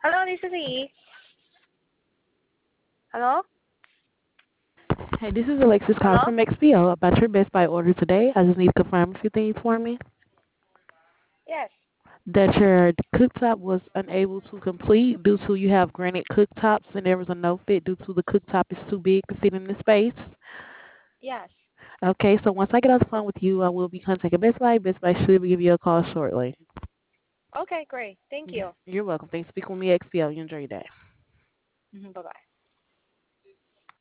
Hello, this is E. Hello? Hey, this is Alexis calling Hello? from XPO about your Best Buy order today. I just need to confirm a few things for me. Yes. That your cooktop was unable to complete due to you have granite cooktops and there was a no fit due to the cooktop is too big to fit in the space. Yes. Okay, so once I get off the phone with you, I will be contacting Best Buy. Best Buy should give you a call shortly. Okay, great. Thank you. You're welcome. Thanks for speaking with me, XPO. You enjoy your day. Bye bye.